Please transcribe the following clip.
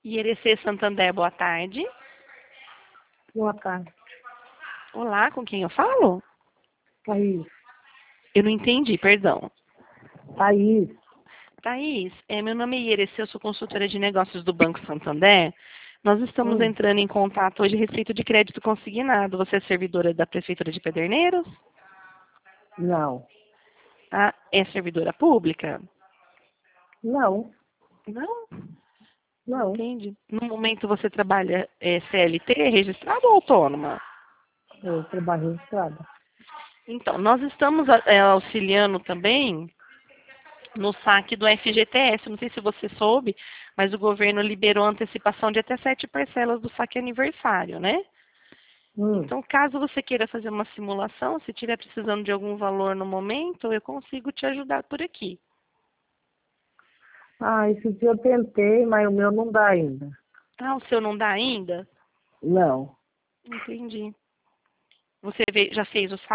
IRC Santander, boa tarde. Boa tarde. Olá, com quem eu falo? Thaís. Eu não entendi, perdão. Thaís. Thaís, meu nome é IRC, eu sou consultora de negócios do Banco Santander. Nós estamos entrando em contato hoje a respeito de crédito consignado. Você é servidora da Prefeitura de Pederneiros? Não. Ah, é servidora pública? Não. Não? Não. Entendi. No momento você trabalha CLT, registrado ou autônoma? Eu trabalho registrada. Então, nós estamos auxiliando também no saque do FGTS. Não sei se você soube, mas o governo liberou antecipação de até 7 parcelas do saque aniversário, né? Então, caso você queira fazer uma simulação, se estiver precisando de algum valor no momento, eu consigo te ajudar por aqui. Esse dia eu tentei, mas o meu não dá ainda. Ah, o seu não dá ainda? Não. Entendi. Você já fez o